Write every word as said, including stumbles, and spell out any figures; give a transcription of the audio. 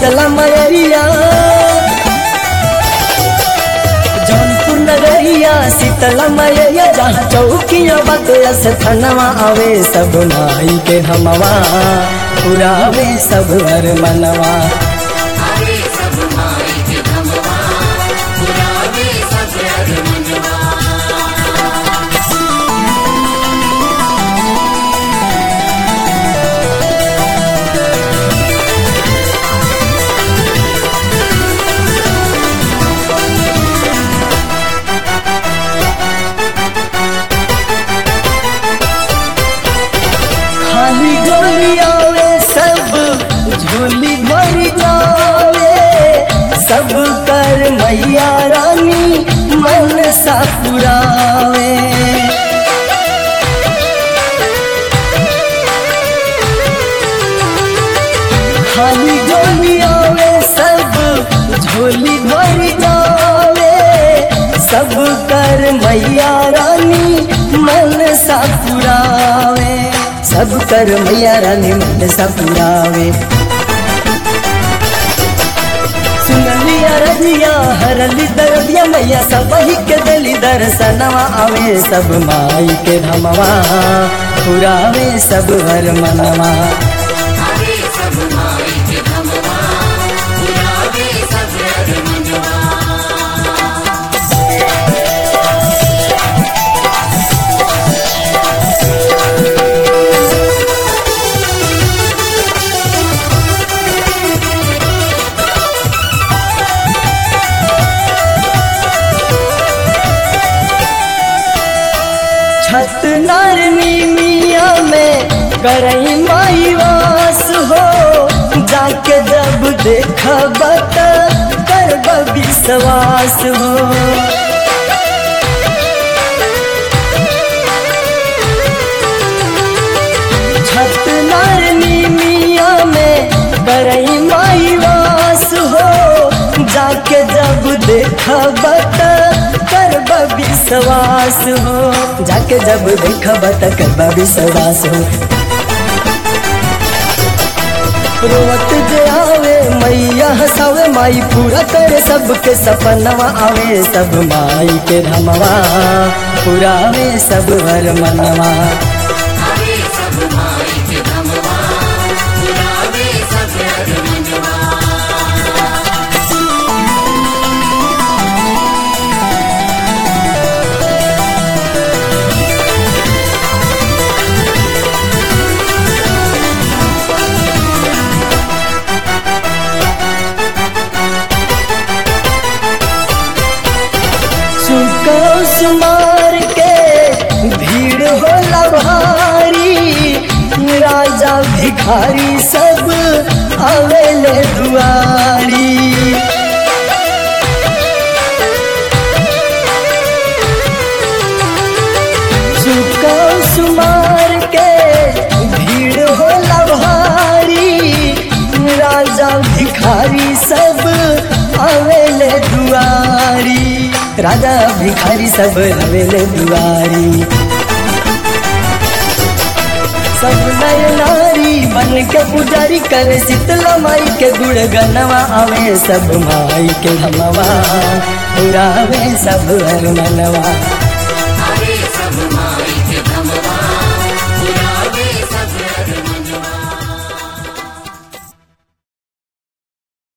शीतला मैया जौनपुर नगरिया शीतला मैया जहाँ चौकिया बाटे स्थानवा आवे सब माई के हमवा पुरावे सब हर मनवा खाली गोली आवे सब झोली भरी जावे सब कर मैया रानी मन सा पुरावे खाली गोली आवे सब झोली भरी जावे सब कर मैया रानी मन सा पुरावे सब कर मैया रानी मन सा पुरावे सुनलिया रजिया हरली दरदिया मैया सब ही के दिली दर्शनवा आवे सब माई के धमवा पुरावे सब हर मनवा छत नारनी मिया में करई माई वास हो जाके जब देखा बत कर विश्वास हो छत नारनी मिया में करई माई वास हो जाके जब देखा बत कर विश्वास हो जाके जब देखब त कर विश्वास हो रोवत जे आवे मैया हसावे माई पूरा करे सबके सपनवा आवे सब माई के धमवा पुरावे सब हर मनवा सुमार के भीड़ होला भारी राजा भिखारी सब आवेले दुआरी सुका सुमार के भीड़ होला भारी राजा भिखारी सब आवेले दुआरी राजा भिखारी सब रवेले दुआरी सब नर नारी बन के पुजारी करे शीतला माई के गुण गनवा आवे सब माई के धमवा पुरावे सब हर मनवा।